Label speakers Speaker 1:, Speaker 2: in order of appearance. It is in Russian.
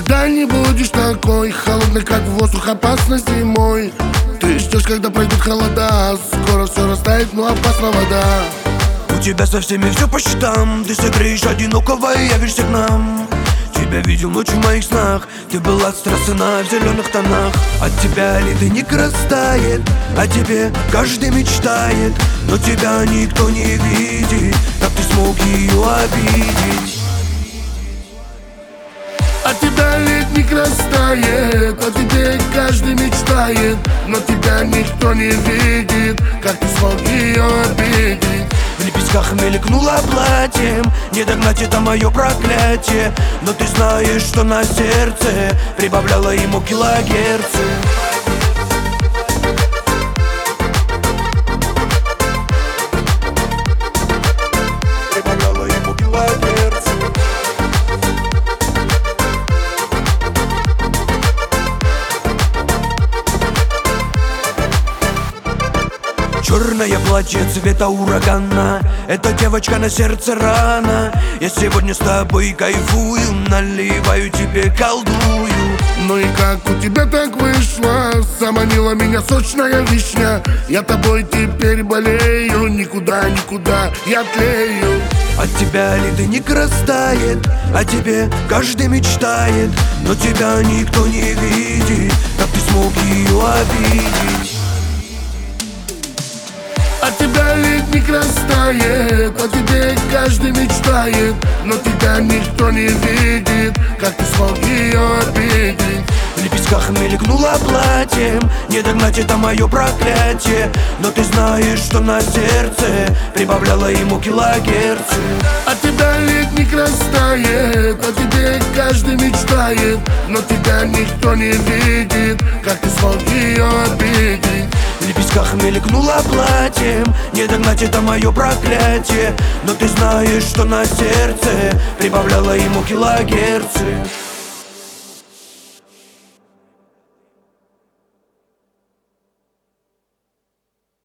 Speaker 1: никогда не будешь такой холодный, как воздух, опасно зимой. Ты ждешь, когда пройдут холода, скоро все растает, но опасна вода.
Speaker 2: У тебя со всеми все по счетам, ты согреешь одинокого и явишься к нам. Тебя видел ночью в моих снах, ты была страстна в зеленых тонах. От тебя ледник растает, о тебе каждый мечтает, но тебя никто не видит, как ты смог ее обидеть.
Speaker 1: От тебя ледник растает, о тебе каждый мечтает, но тебя никто не видит, как ты смог ее обидеть.
Speaker 2: В лепестках мелькнуло платьем, не догнать это мое проклятие, но ты знаешь, что на сердце прибавляло ему килогерцы. Прибавляло ему килогерцы. Черное платье цвета урагана, эта девочка на сердце рана. Я сегодня с тобой кайфую, наливаю тебе, колдую.
Speaker 1: Ну и как у тебя так вышло? Заманила меня сочная вишня. Я тобой теперь болею, никуда, никуда я тлею.
Speaker 2: От тебя ледник растает, о тебе каждый мечтает, но тебя никто не видит, как ты смог ее обидеть.
Speaker 1: От тебя ледник растает, о тебе каждый мечтает, но тебя никто не видит, как ты смог ее обидеть.
Speaker 2: В лепестках мелькнуло платьем, не догнать это мое проклятие, но ты знаешь, что на сердце прибавляло ему килогерцы.
Speaker 1: От тебя ледник растает, о тебе каждый мечтает, но тебя никто не видит, как ты смог ее обидеть.
Speaker 2: В лепестках мелькнуло платьем, не догнать это мое проклятие, но ты знаешь, что на сердце прибавляло ему килогерцы.